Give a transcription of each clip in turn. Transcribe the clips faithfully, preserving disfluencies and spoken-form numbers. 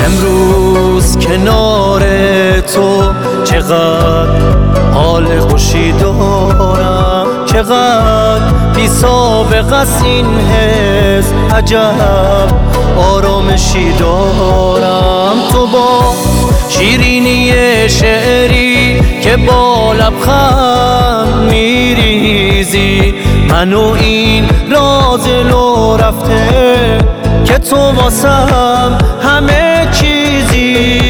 امروز کنار تو چقدر حال خوشی دارم، چقدر بی سابقه است این حس، عجب آرامشی دارم. تو با شیرینی شعری که با لبخند میریزی، منو این راز لو رفته که تو واسم همه چیزی.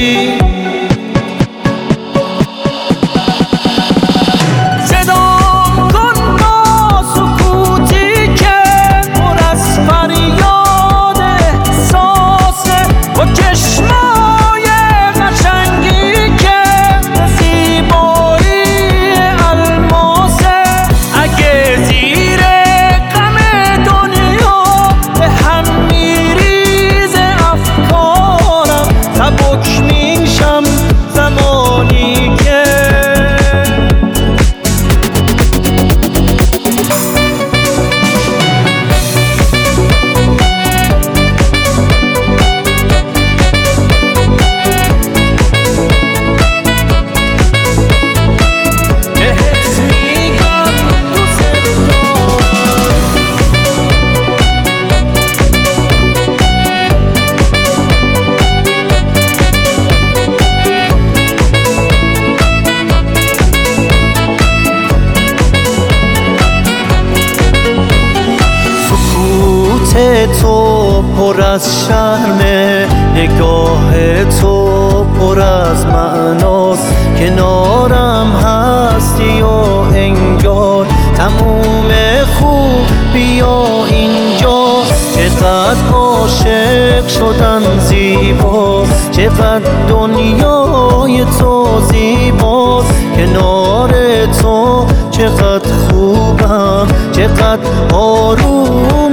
تو پر از شرمه، نگاه تو پر از معناست، کنارم هستی و انگار تموم خوبی ها اینجاست. چقدر عاشق شدن زیباست، چقدر دنیای تو زیباست، کنار تو چقدر خوبم، چقدر آروم